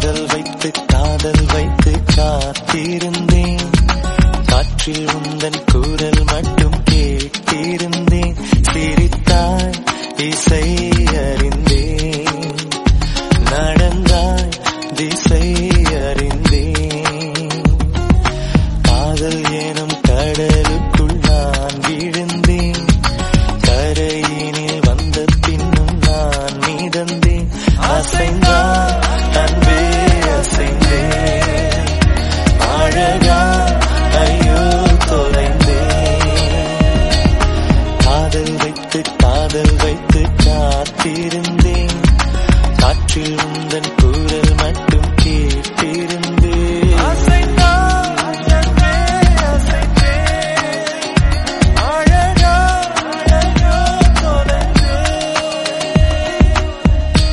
காதல் வைத்து காத்திருந்தேன். காற்றில் உந்தன் குரல் மட்டும் கேட்டிருந்தேன். சிரித்தாய் இசை அறிந்தேன், நடந்தாய் திசை அறிந்தேன். காதல் எனும் கடலுக்குள் நான் விழுந்தேன். கரையினில் வந்த பின்னும் நான் மிதந்தேன். அசைந்தாய்